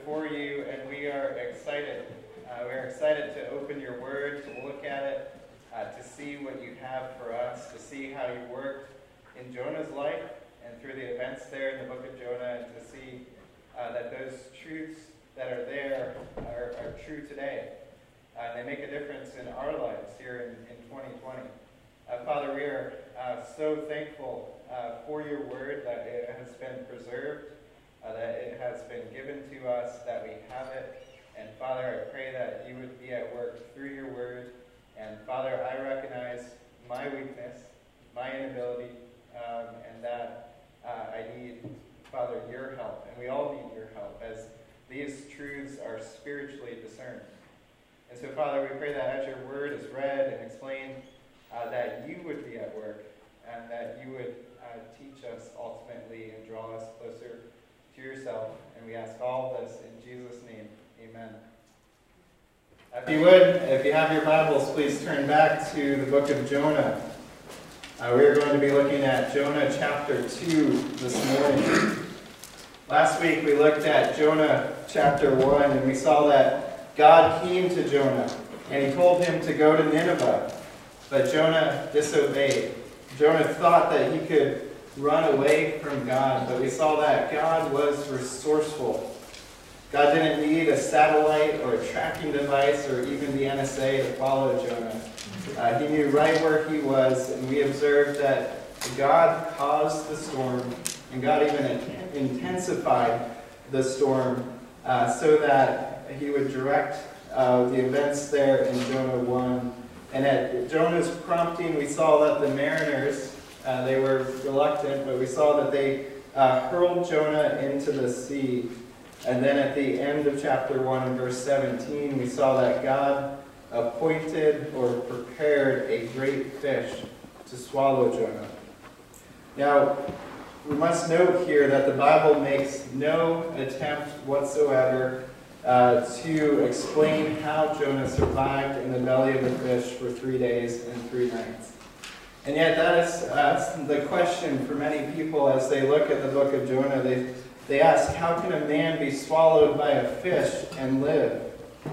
before you, and we are excited. We are excited to open your word, to look at it, to see what you have for us, to see how you worked in Jonah's life and through the events there in the book of Jonah, and to see that those truths that are there are true today. They make a difference in our lives here in 2020. Father, we are so thankful for your word, that it has been preserved, that it has been given to us, that we have it. And Father, I pray that you would be at work through your word. And Father, I recognize my weakness, my inability, and that I need, Father, your help. And we all need your help as these truths are spiritually discerned. And so, Father, we pray that as your word is read and explained, that you would be at work and that you would teach us ultimately and draw us closer to yourself. And we ask all this in Jesus' name. Amen. If you would, if you have your Bibles, please turn back to the book of Jonah. We are going to be looking at Jonah chapter 2 this morning. Last week we looked at Jonah chapter 1, and we saw that God came to Jonah and he told him to go to Nineveh. But Jonah disobeyed. Jonah thought that he could run away from God, but we saw that God was resourceful. God didn't need a satellite or a tracking device or even the NSA to follow Jonah. He knew right where he was, and we observed that God caused the storm, and God even intensified the storm so that he would direct the events there in Jonah 1. And at Jonah's prompting, we saw that the mariners, they were reluctant, but we saw that they hurled Jonah into the sea. And then at the end of chapter 1 and verse 17, we saw that God appointed or prepared a great fish to swallow Jonah. Now, we must note here that the Bible makes no attempt whatsoever to explain how Jonah survived in the belly of the fish for 3 days and 3 nights. And yet that is the question for many people as they look at the book of Jonah. They ask, how can a man be swallowed by a fish and live?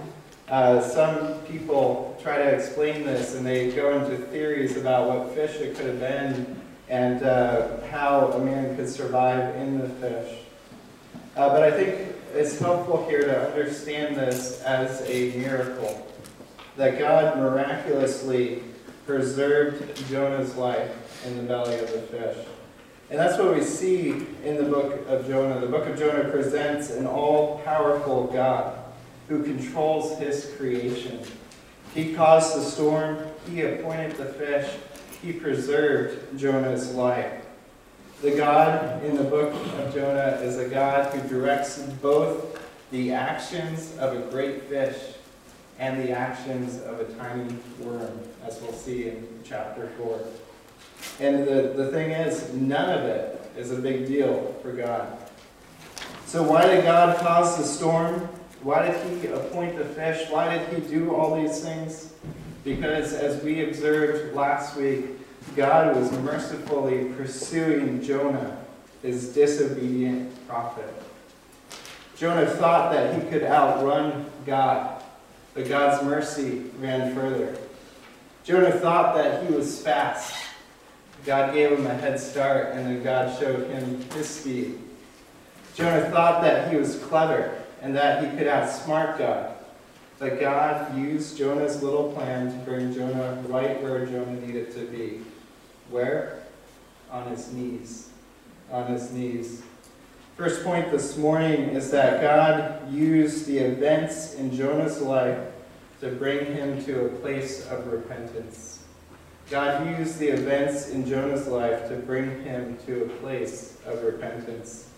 Some people try to explain this, and they go into theories about what fish it could have been and how a man could survive in the fish. But I think it's helpful here to understand this as a miracle, that God miraculously preserved Jonah's life in the belly of the fish. And that's what we see in the book of Jonah. The book of Jonah presents an all-powerful God who controls his creation. He caused the storm, he appointed the fish, he preserved Jonah's life. The God in the book of Jonah is a God who directs both the actions of a great fish and the actions of a tiny worm, as we'll see in chapter 4. And the thing is, none of it is a big deal for God. So why did God cause the storm? Why did he appoint the fish? Why did he do all these things? Because as we observed last week, God was mercifully pursuing Jonah, his disobedient prophet. Jonah thought that he could outrun God, but God's mercy ran further. Jonah thought that he was fast. God gave him a head start, and then God showed him his speed. Jonah thought that he was clever and that he could outsmart God, but God used Jonah's little plan to bring Jonah right where Jonah needed to be. Where? On his knees. On his knees. First point this morning is that God used the events in Jonah's life to bring him to a place of repentance. God used the events in Jonah's life to bring him to a place of repentance.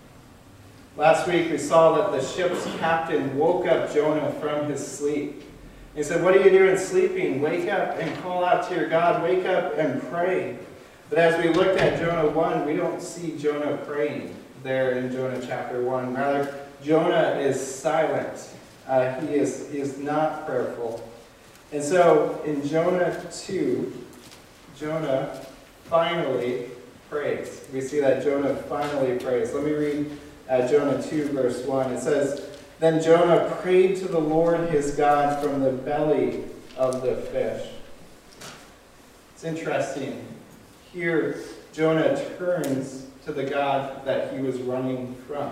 Last week we saw that the ship's captain woke up Jonah from his sleep. He said, "What are you doing sleeping? Wake up and call out to your God. Wake up and pray." But as we looked at Jonah 1, we don't see Jonah praying there in Jonah chapter 1. Rather, Jonah is silent. He is not prayerful. And so in Jonah 2, Jonah finally prays. We see that Jonah finally prays. Let me read Jonah 2, verse 1. It says, Then Jonah prayed to the Lord his God from the belly of the fish. It's interesting. Here, Jonah turns to the God that he was running from.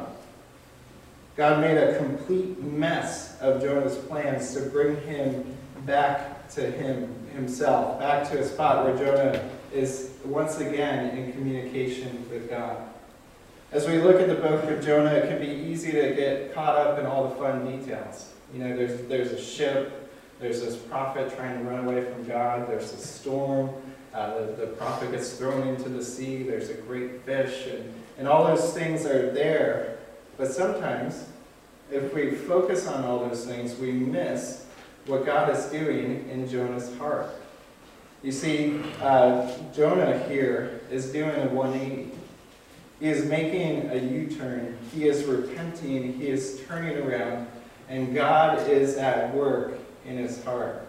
God made a complete mess of Jonah's plans to bring him back to himself, back to a spot where Jonah is once again in communication with God. As we look at the book of Jonah, it can be easy to get caught up in all the fun details. You know, there's a ship, there's this prophet trying to run away from God, there's a storm, the prophet gets thrown into the sea, there's a great fish, and all those things are there. But sometimes, if we focus on all those things, we miss what God is doing in Jonah's heart. You see, Jonah here is doing a 180. He is making a U-turn. He is repenting. He is turning around. And God is at work in his heart.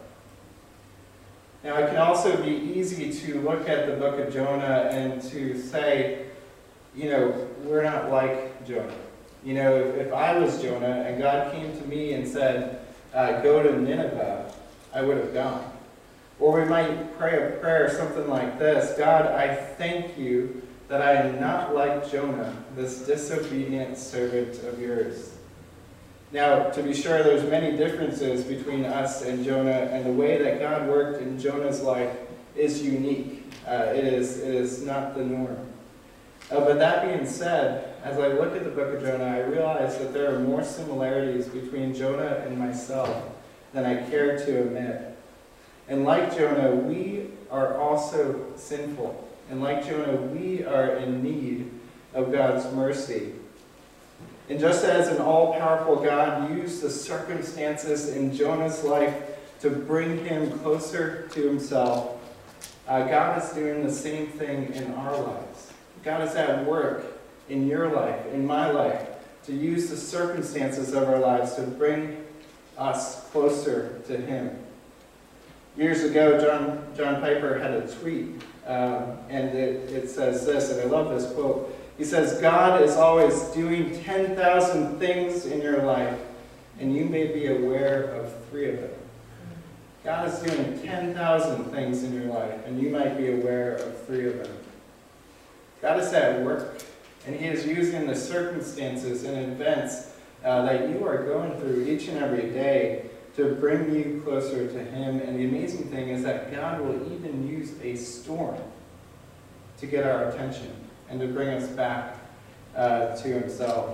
Now, it can also be easy to look at the book of Jonah and to say, you know, we're not like Jonah. You know, if I was Jonah and God came to me and said, go to Nineveh, I would have gone. Or we might pray a prayer something like this: God, I thank you that I am not like Jonah, this disobedient servant of yours. Now, to be sure, there's many differences between us and Jonah, and the way that God worked in Jonah's life is unique. It is not the norm. But that being said, as I look at the book of Jonah, I realize that there are more similarities between Jonah and myself than I care to admit. And like Jonah, we are also sinful. And like Jonah, we are in need of God's mercy. And just as an all-powerful God used the circumstances in Jonah's life to bring him closer to himself, God is doing the same thing in our lives. God is at work in your life, in my life, to use the circumstances of our lives to bring us closer to him. Years ago, John Piper had a tweet, and it says this, and I love this quote. He says, God is always doing 10,000 things in your life, and you may be aware of 3 of them. God is doing 10,000 things in your life, and you might be aware of 3 of them. God is at work, and he is using the circumstances and events that you are going through each and every day to bring you closer to him. And the amazing thing is that God will even use a storm to get our attention and to bring us back to himself.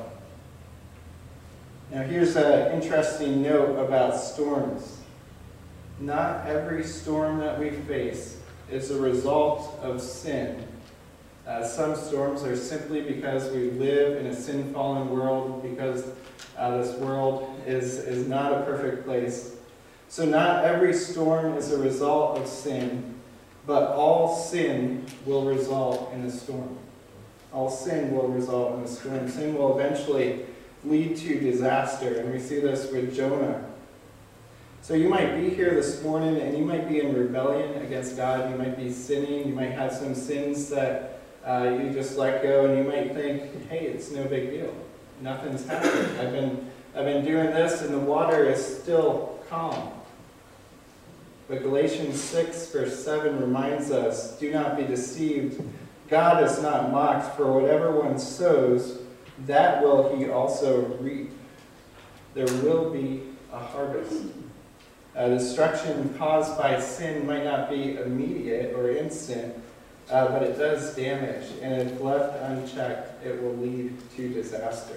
Now here's an interesting note about storms. Not every storm that we face is a result of sin. Some storms are simply because we live in a sin-fallen world, because this world is not a perfect place. So not every storm is a result of sin, but all sin will result in a storm. All sin will result in a storm. Sin will eventually lead to disaster, and we see this with Jonah. So you might be here this morning, and you might be in rebellion against God. You might be sinning. You might have some sins that you just let go, and you might think, hey, it's no big deal. Nothing's happened. I've been doing this, and the water is still calm. But Galatians 6, verse 7 reminds us, do not be deceived. God is not mocked, for whatever one sows, that will he also reap. There will be a harvest. Destruction caused by sin might not be immediate or instant, but it does damage, and if left unchecked, it will lead to disaster.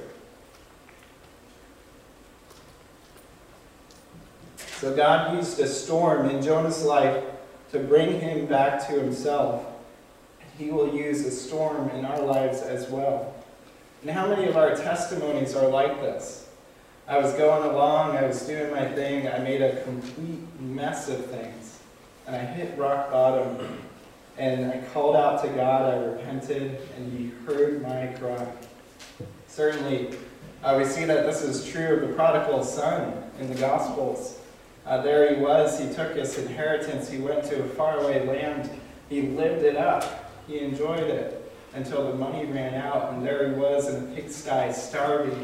So God used a storm in Jonah's life to bring him back to himself. He will use a storm in our lives as well. And how many of our testimonies are like this? I was going along, I was doing my thing, I made a complete mess of things, and I hit rock bottom, and I called out to God, I repented, and he heard my cry. Certainly, we see that this is true of the prodigal son in the Gospels. There he was, he took his inheritance, he went to a faraway land, he lived it up, he enjoyed it until the money ran out, and there he was in a pigsty starving,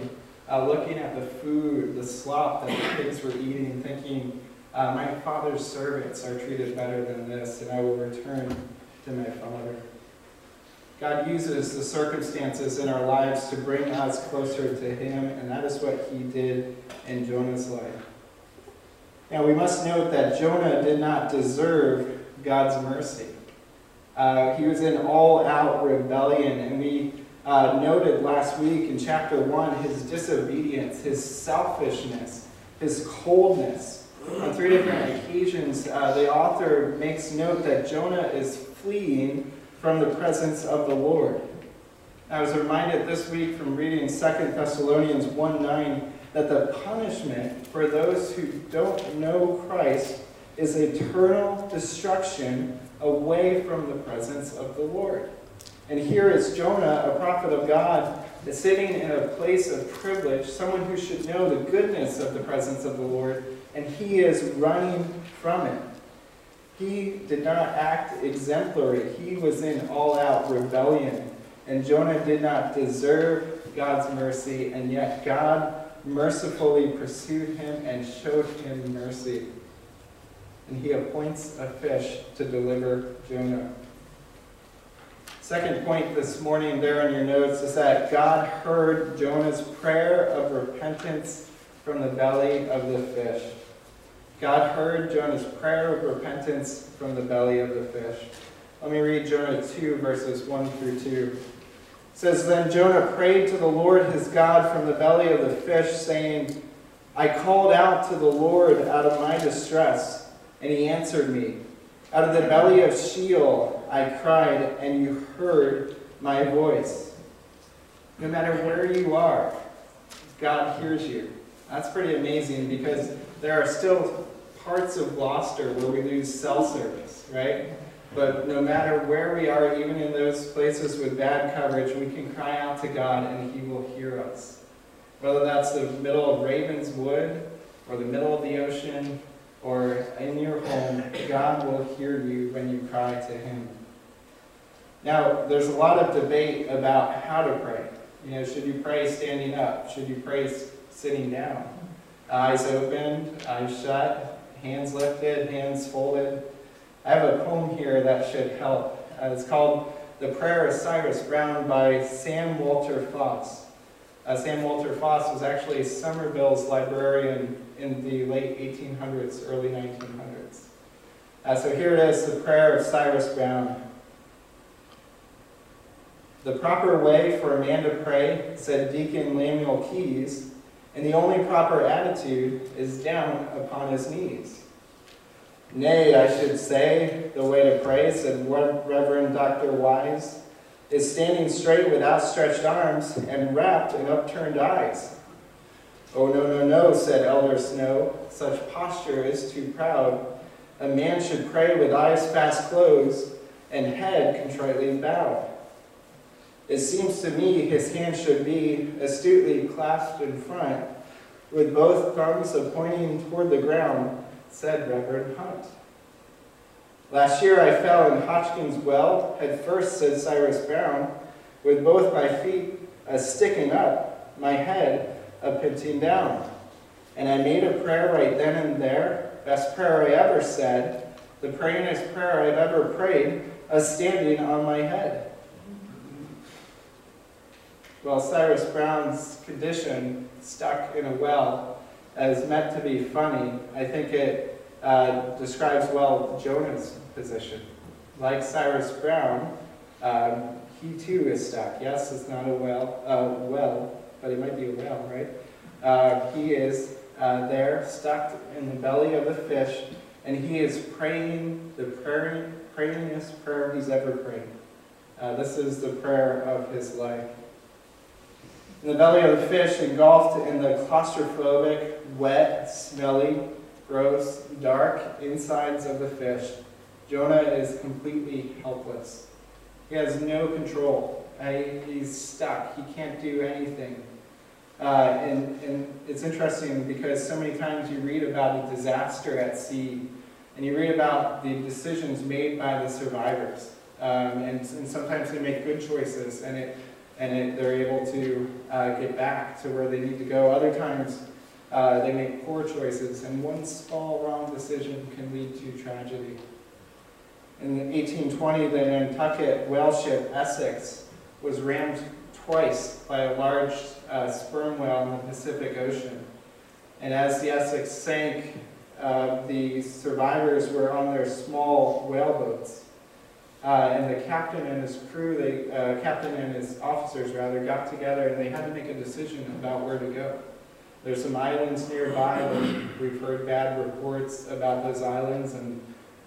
looking at the food, the slop that the pigs were eating, thinking, my father's servants are treated better than this, and I will return to my father. God uses the circumstances in our lives to bring us closer to him, and that is what he did in Jonah's life. Now, we must note that Jonah did not deserve God's mercy. He was in all-out rebellion, and we noted last week in chapter 1 his disobedience, his selfishness, his coldness. On 3 different occasions, the author makes note that Jonah is fleeing from the presence of the Lord. I was reminded this week from reading 2 Thessalonians 1:9 that the punishment for those who don't know Christ is eternal destruction away from the presence of the Lord. And here is Jonah, a prophet of God, sitting in a place of privilege, someone who should know the goodness of the presence of the Lord, and he is running from it. He did not act exemplary. He was in all-out rebellion. And Jonah did not deserve God's mercy, and yet God mercifully pursued him and showed him mercy. And he appoints a fish to deliver Jonah. Second point this morning there in your notes is that God heard Jonah's prayer of repentance from the belly of the fish. God heard Jonah's prayer of repentance from the belly of the fish. Let me read Jonah 2, verses 1 through 2. It says, Then Jonah prayed to the Lord his God from the belly of the fish, saying, I called out to the Lord out of my distress, and he answered me. Out of the belly of Sheol I cried, and you heard my voice. No matter where you are, God hears you. That's pretty amazing, because there are still parts of Gloucester where we lose cell service, right? But no matter where we are, even in those places with bad coverage, we can cry out to God and he will hear us. Whether that's the middle of Ravenswood or the middle of the ocean or in your home, God will hear you when you cry to him. Now, there's a lot of debate about how to pray. You know, should you pray standing up? Should you pray sitting down? Eyes open, eyes shut, hands lifted, hands folded. I have a poem here that should help. It's called The Prayer of Cyrus Brown by Sam Walter Foss. Sam Walter Foss was actually Somerville's librarian in the late 1800s, early 1900s. So here it is, The Prayer of Cyrus Brown. The proper way for a man to pray, said Deacon Lemuel Keyes, and the only proper attitude is down upon his knees. Nay, I should say, the way to pray, said Reverend Dr. Wise, is standing straight with outstretched arms and rapt in upturned eyes. Oh, no, no, no, said Elder Snow, such posture is too proud. A man should pray with eyes fast closed and head contritely bowed. It seems to me his hand should be astutely clasped in front, with both thumbs pointing toward the ground, said Reverend Hunt. Last year I fell in Hodgkin's well, head first, said Cyrus Brown, with both my feet sticking up, my head pinching down. And I made a prayer right then and there, best prayer I ever said, the prayingest prayer I've ever prayed, standing on my head. Well, Cyrus Brown's condition, stuck in a well, is meant to be funny. I think it describes well Jonah's position. Like Cyrus Brown, he too is stuck. Yes, it's not a well, but it might be a well, right? He is there, stuck in the belly of the fish, and he is praying the prayingest prayer he's ever prayed. This is the prayer of his life. In the belly of the fish, engulfed in the claustrophobic, wet, smelly, gross, dark insides of the fish, Jonah is completely helpless. He has no control. He's stuck. He can't do anything. And it's interesting because so many times you read about a disaster at sea, and you read about the decisions made by the survivors. And sometimes they make good choices, and it and they're able to get back to where they need to go. Other times, they make poor choices, and one small wrong decision can lead to tragedy. In 1820, the Nantucket whale ship Essex was rammed twice by a large sperm whale in the Pacific Ocean. And as the Essex sank, the survivors were on their small whaleboats. And the captain and his crew, captain and his officers rather, got together and they had to make a decision about where to go. There's some islands nearby, but we've heard bad reports about those islands, and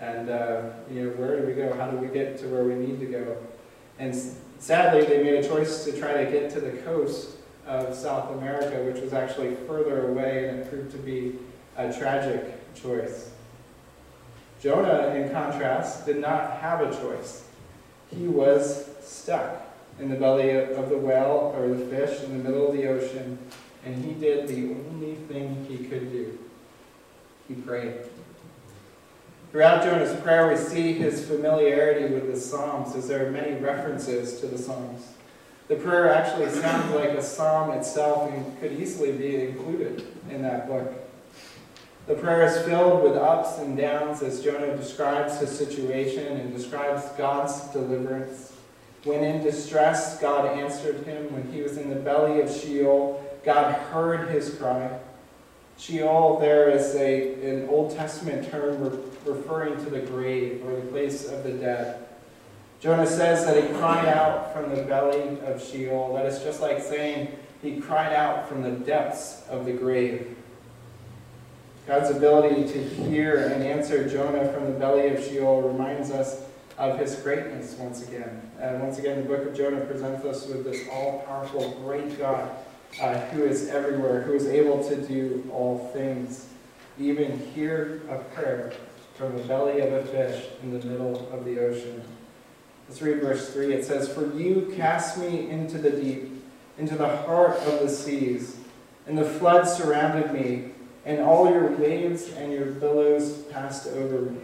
where do we go? How do we get to where we need to go? And sadly, they made a choice to try to get to the coast of South America, which was actually further away, and it proved to be a tragic choice. Jonah, in contrast, did not have a choice. He was stuck in the belly of the whale, or the fish, in the middle of the ocean, and he did the only thing he could do. He prayed. Throughout Jonah's prayer, we see his familiarity with the Psalms, as there are many references to the Psalms. The prayer actually sounds like a psalm itself and could easily be included in that book. The prayer is filled with ups and downs as Jonah describes his situation and describes God's deliverance. When in distress, God answered him. When he was in the belly of Sheol, God heard his cry. Sheol there is an Old Testament term referring to the grave or the place of the dead. Jonah says that he cried out from the belly of Sheol. That is just like saying he cried out from the depths of the grave. God's ability to hear and answer Jonah from the belly of Sheol reminds us of his greatness once again. Once again, the book of Jonah presents us with this all-powerful, great God who is everywhere, who is able to do all things, even hear a prayer from the belly of a fish in the middle of the ocean. Let's read verse 3. It says, "For you cast me into the deep, into the heart of the seas, and the flood surrounded me, and all your waves and your billows passed over me."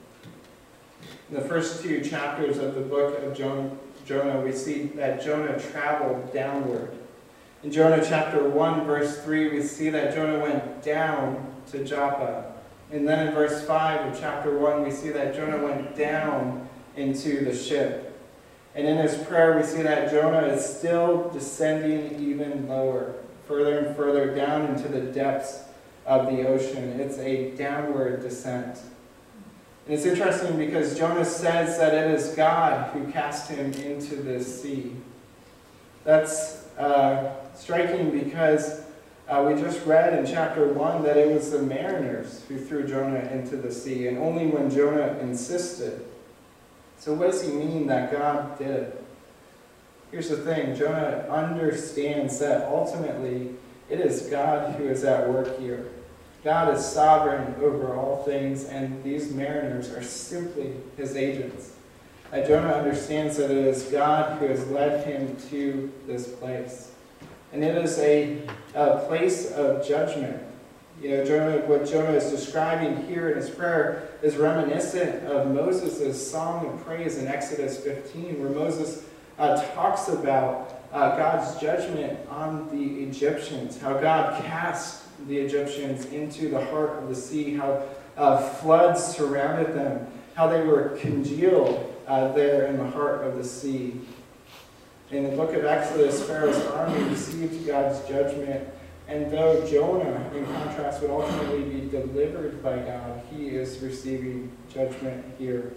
In the first two chapters of the book of Jonah, we see that Jonah traveled downward. In Jonah chapter 1, verse 3, we see that Jonah went down to Joppa. And then in verse 5 of chapter 1, we see that Jonah went down into the ship. And in his prayer, we see that Jonah is still descending even lower, further and further down into the depths of the ocean. It's a downward descent. And it's interesting because Jonah says that it is God who cast him into the sea. That's striking because we just read in chapter 1 that it was the mariners who threw Jonah into the sea, and only when Jonah insisted. So what does he mean that God did? Here's the thing, Jonah understands that ultimately it is God who is at work here. God is sovereign over all things, and these mariners are simply his agents. Jonah understands that it is God who has led him to this place. And it is a place of judgment. What Jonah is describing here in his prayer is reminiscent of Moses' song of praise in Exodus 15, where Moses talks about God's judgment on the Egyptians, how God cast the Egyptians into the heart of the sea, how floods surrounded them, how they were congealed there in the heart of the sea. In the book of Exodus, Pharaoh's army received God's judgment, and though Jonah, in contrast, would ultimately be delivered by God, he is receiving judgment here.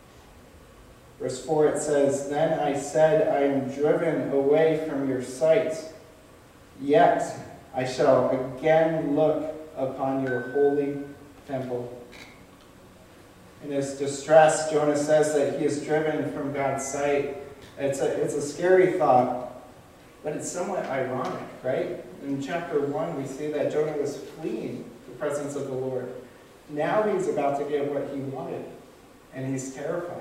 Verse 4, it says, "Then I said, I am driven away from your sight, yet I shall again look upon your holy temple." In his distress, Jonah says that he is driven from God's sight. It's a scary thought, but it's somewhat ironic, right? In chapter 1, we see that Jonah was fleeing the presence of the Lord. Now he's about to get what he wanted, and he's terrified.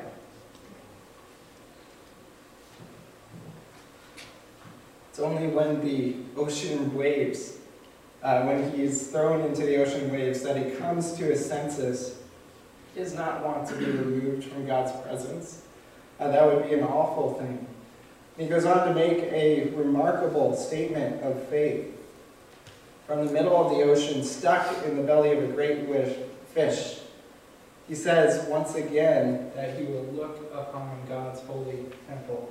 It's only when the ocean waves, when he's thrown into the ocean waves, that he comes to his senses. He does not want to be removed from God's presence. That would be an awful thing. He goes on to make a remarkable statement of faith. From the middle of the ocean, stuck in the belly of a great fish, he says once again that he will look upon God's holy temple.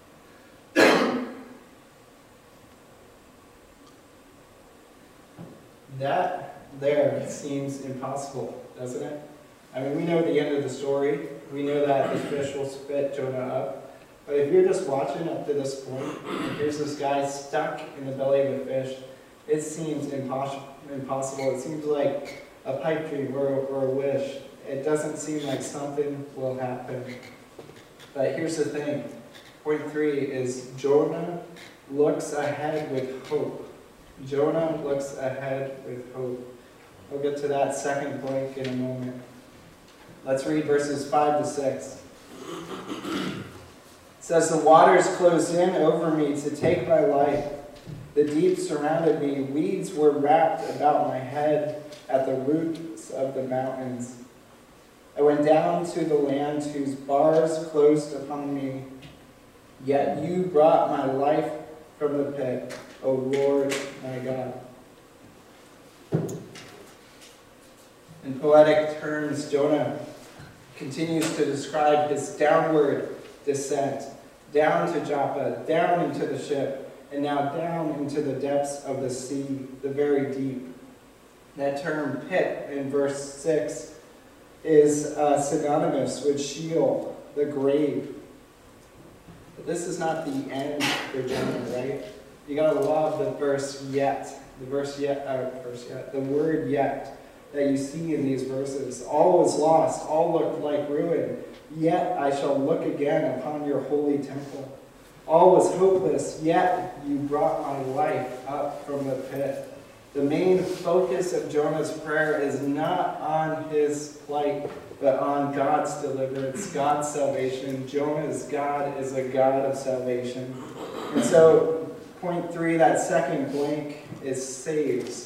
That there seems impossible, doesn't it? I mean, we know the end of the story. We know that the fish will spit Jonah up. But if you're just watching up to this point, and here's this guy stuck in the belly of a fish, it seems impossible. It seems like a pipe dream or a wish. It doesn't seem like something will happen. But here's the thing. Point 3 is Jonah looks ahead with hope. Jonah looks ahead with hope. We'll get to that second point in a moment. Let's read verses 5 to 6. It says, "The waters closed in over me to take my life. The deep surrounded me. Weeds were wrapped about my head at the roots of the mountains. I went down to the land whose bars closed upon me. Yet you brought my life from the pit, O Lord my God." In poetic terms, Jonah continues to describe his downward descent, down to Joppa, down into the ship, and now down into the depths of the sea, the very deep. That term pit in verse 6 is synonymous with Sheol, the grave. But this is not the end for Jonah, right? You gotta love the verse yet. The word yet that you see in these verses. All was lost, all looked like ruin. Yet I shall look again upon your holy temple. All was hopeless, yet you brought my life up from the pit. The main focus of Jonah's prayer is not on his plight, but on God's deliverance, God's salvation. Jonah's God is a God of salvation. And so, point 3, that second blank is saves.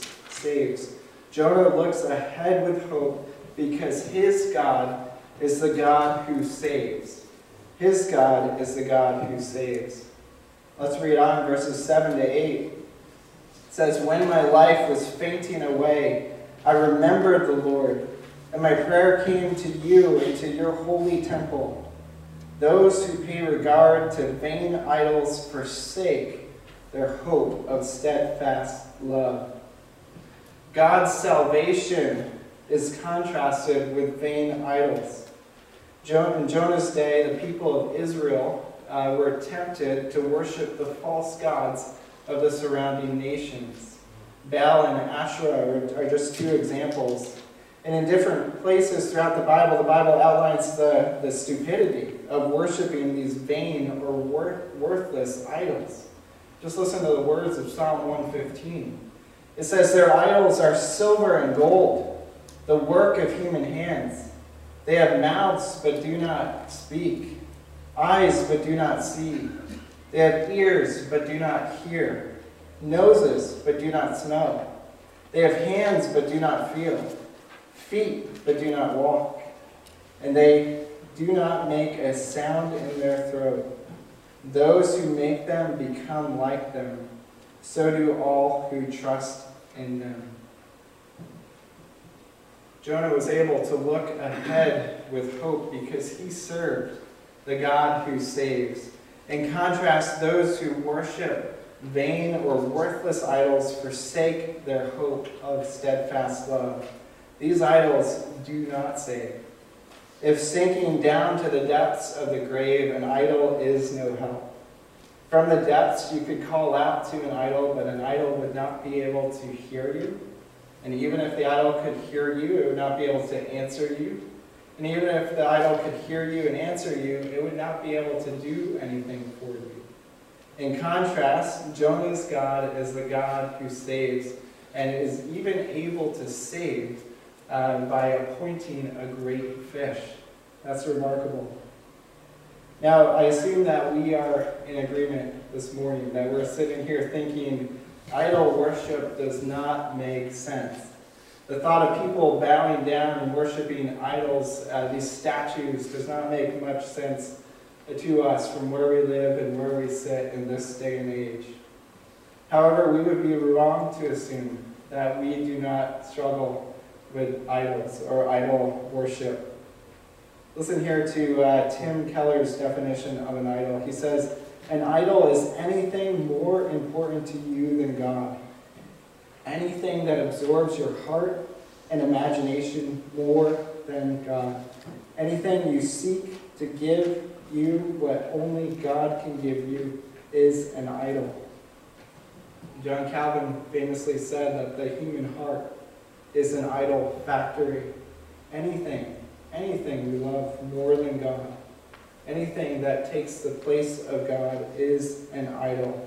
Jonah looks ahead with hope because his God is the God who saves. His God is the God who saves. Let's read on verses 7 to 8. It says, "When my life was fainting away, I remembered the Lord, and my prayer came to you and to your holy temple. Those who pay regard to vain idols forsake their hope of steadfast love." God's salvation is contrasted with vain idols. In Jonah's day, the people of Israel were tempted to worship the false gods of the surrounding nations. Baal and Asherah are just two examples. And in different places throughout the Bible outlines the stupidity of worshiping these vain or worthless idols. Just listen to the words of Psalm 115. It says, "Their idols are silver and gold, the work of human hands. They have mouths but do not speak, eyes but do not see. They have ears but do not hear, noses but do not smell. They have hands but do not feel, feet but do not walk. And they do not make a sound in their throat. Those who make them become like them. So do all who trust in them." Jonah was able to look ahead with hope because he served the God who saves. In contrast, those who worship vain or worthless idols forsake their hope of steadfast love. These idols do not save. If sinking down to the depths of the grave, an idol is no help. From the depths, you could call out to an idol, but an idol would not be able to hear you. And even if the idol could hear you, it would not be able to answer you. And even if the idol could hear you and answer you, it would not be able to do anything for you. In contrast, Jonah's God is the God who saves and is even able to save by appointing a great fish. That's remarkable. Now, I assume that we are in agreement this morning, that we're sitting here thinking idol worship does not make sense. The thought of people bowing down and worshiping idols, these statues, does not make much sense to us from where we live and where we sit in this day and age. However, we would be wrong to assume that we do not struggle with idols or idol worship. Listen here to Tim Keller's definition of an idol. He says, an idol is anything more important to you than God. Anything that absorbs your heart and imagination more than God. Anything you seek to give you what only God can give you is an idol. John Calvin famously said that the human heart is an idol factory. Anything we love more than God, anything that takes the place of God is an idol.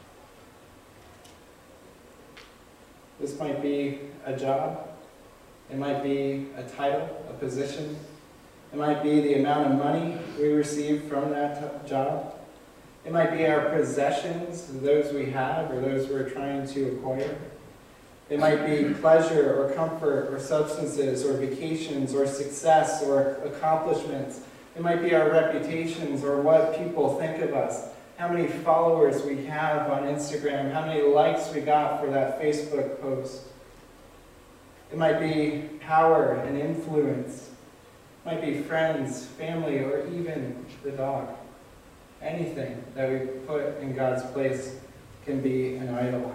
This might be a job. It might be a title, a position. It might be the amount of money we receive from that job. It might be our possessions, those we have or those we're trying to acquire. It might be pleasure or comfort or substances or vacations or success or accomplishments. It might be our reputations or what people think of us. How many followers we have on Instagram. How many likes we got for that Facebook post. It might be power and influence. It might be friends, family, or even the dog. Anything that we put in God's place can be an idol.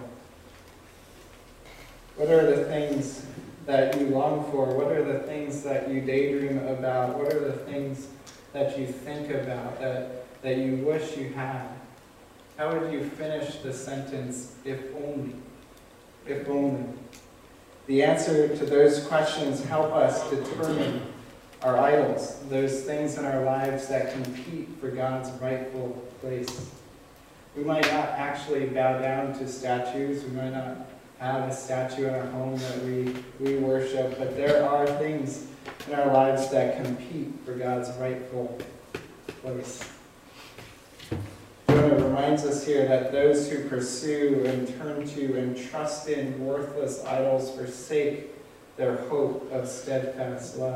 What are the things that you long for? What are the things that you daydream about? What are the things that you think about that you wish you had? How would you finish the sentence, if only? If only. The answer to those questions help us determine our idols, those things in our lives that compete for God's rightful place. We might not actually bow down to statues. We might not have a statue in our home that we worship, but there are things in our lives that compete for God's rightful place. Jonah reminds us here that those who pursue and turn to and trust in worthless idols forsake their hope of steadfast love.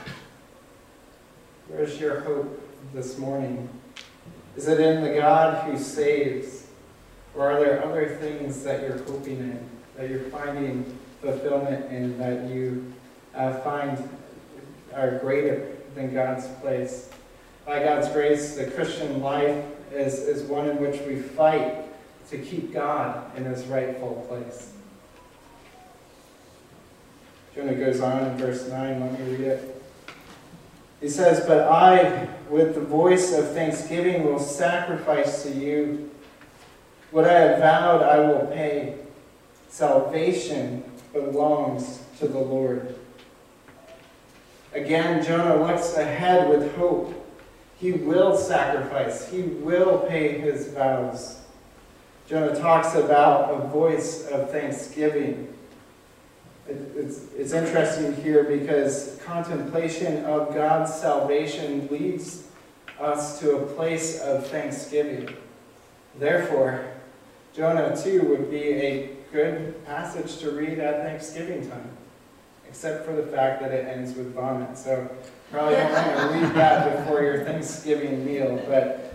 Where's your hope this morning? Is it in the God who saves? Or are there other things that you're hoping in, that you're finding fulfillment in, that you find are greater than God's place? By God's grace, the Christian life is one in which we fight to keep God in his rightful place. Jonah goes on in verse 9. Let me read it. He says, "But I, with the voice of thanksgiving, will sacrifice to you. What I have vowed I will pay. Salvation belongs to the Lord." Again, Jonah looks ahead with hope. He will sacrifice. He will pay his vows. Jonah talks about a voice of thanksgiving. It's interesting here because contemplation of God's salvation leads us to a place of thanksgiving. Therefore, Jonah too would be a good passage to read at Thanksgiving time, except for the fact that it ends with vomit. So probably don't want to read that before your Thanksgiving meal. But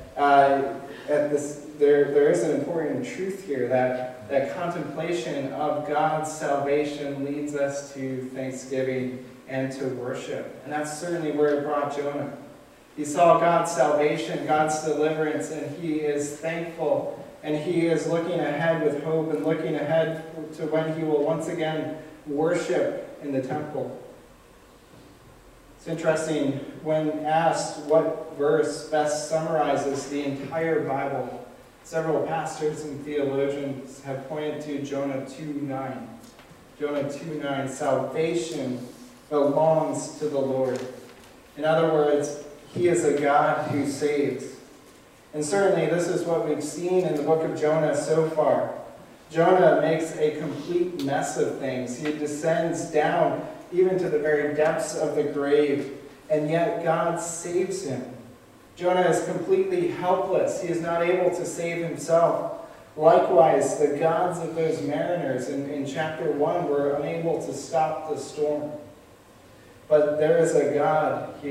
there is an important truth here that contemplation of God's salvation leads us to thanksgiving and to worship. And that's certainly where it brought Jonah. He saw God's salvation, God's deliverance, and he is thankful. And he is looking ahead with hope and looking ahead to when he will once again worship in the temple. It's interesting, when asked what verse best summarizes the entire Bible, several pastors and theologians have pointed to Jonah 2:9. Jonah 2:9, salvation belongs to the Lord. In other words, he is a God who saves. And certainly this is what we've seen in the book of Jonah so far. Jonah makes a complete mess of things. He descends down even to the very depths of the grave, and yet God saves him. Jonah is completely helpless. He is not able to save himself. Likewise, the gods of those mariners in chapter 1 were unable to stop the storm. But there is a God here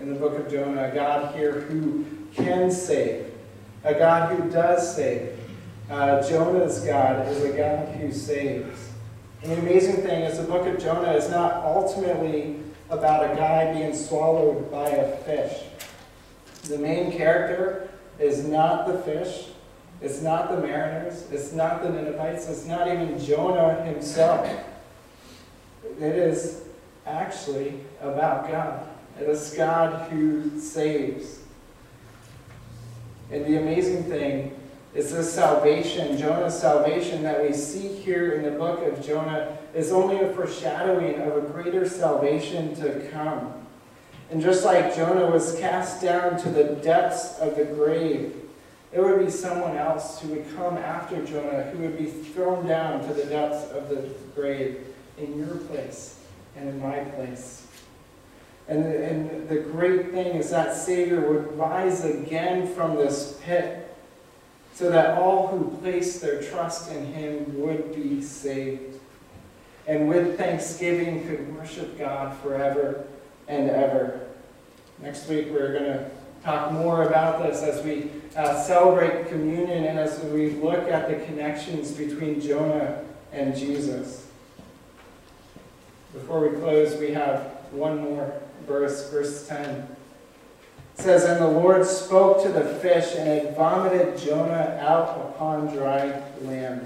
in the book of Jonah, a God here who can save, a God who does save. Jonah's God is a God who saves. And the amazing thing is the book of Jonah is not ultimately about a guy being swallowed by a fish. The main character is not the fish, it's not the mariners, it's not the Ninevites, it's not even Jonah himself. It is actually about God. It is God who saves. And the amazing thing is this salvation, Jonah's salvation that we see here in the book of Jonah is only a foreshadowing of a greater salvation to come. And just like Jonah was cast down to the depths of the grave, there would be someone else who would come after Jonah who would be thrown down to the depths of the grave in your place and in my place. And the great thing is that Savior would rise again from this pit so that all who place their trust in him would be saved. And with thanksgiving could worship God forever and ever. Next week we're going to talk more about this as we celebrate communion and as we look at the connections between Jonah and Jesus. Before we close, we have one more verse, verse 10. It says, "And the Lord spoke to the fish, and it vomited Jonah out upon dry land."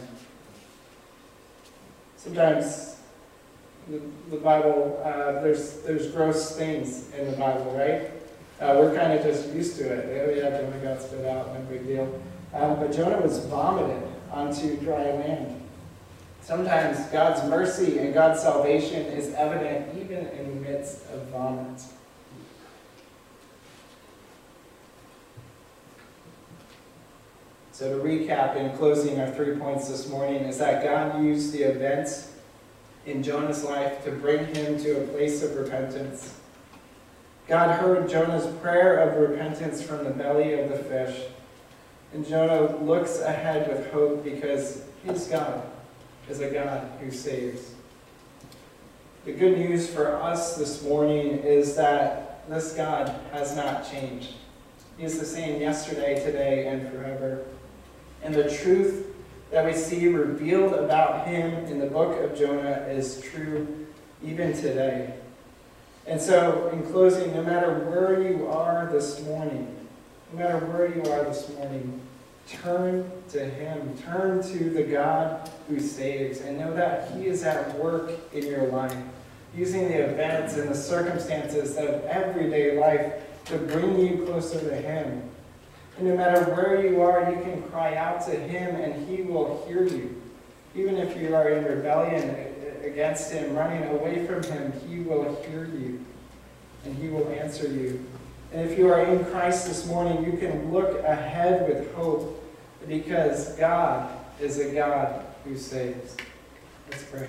Sometimes the Bible, there's gross things in the Bible, right? We're kind of just used to it. Oh yeah, Jonah got spit out, no big deal. But Jonah was vomited onto dry land. Sometimes God's mercy and God's salvation is evident even in the midst of vomit. So to recap, in closing, our 3 points this morning is that God used the events in Jonah's life to bring him to a place of repentance. God heard Jonah's prayer of repentance from the belly of the fish. And Jonah looks ahead with hope because his God is a God who saves. The good news for us this morning is that this God has not changed. He is the same yesterday, today, and forever. And the truth that we see revealed about him in the book of Jonah is true even today. And so, in closing, no matter where you are this morning, turn to him. Turn to the God who saves and know that he is at work in your life, using the events and the circumstances of everyday life to bring you closer to him. And no matter where you are, you can cry out to him and he will hear you. Even if you are in rebellion against him, running away from him, he will hear you and he will answer you. And if you are in Christ this morning, you can look ahead with hope because God is a God who saves. Let's pray.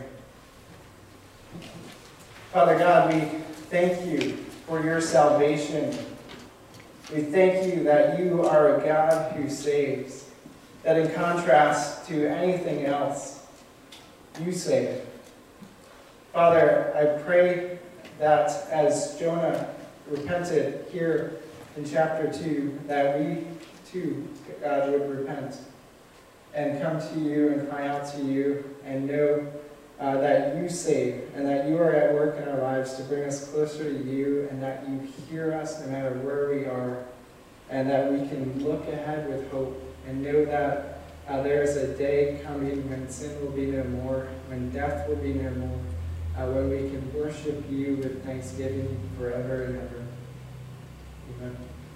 Father God, we thank you for your salvation. We thank you that you are a God who saves, that in contrast to anything else, you save. Father, I pray that as Jonah repented here in chapter 2, that we too, God, would repent and come to you and cry out to you and know that you save and that you are at work in our lives to bring us closer to you and that you hear us no matter where we are and that we can look ahead with hope and know that there is a day coming when sin will be no more, when death will be no more, when we can worship you with thanksgiving forever and ever. Amen.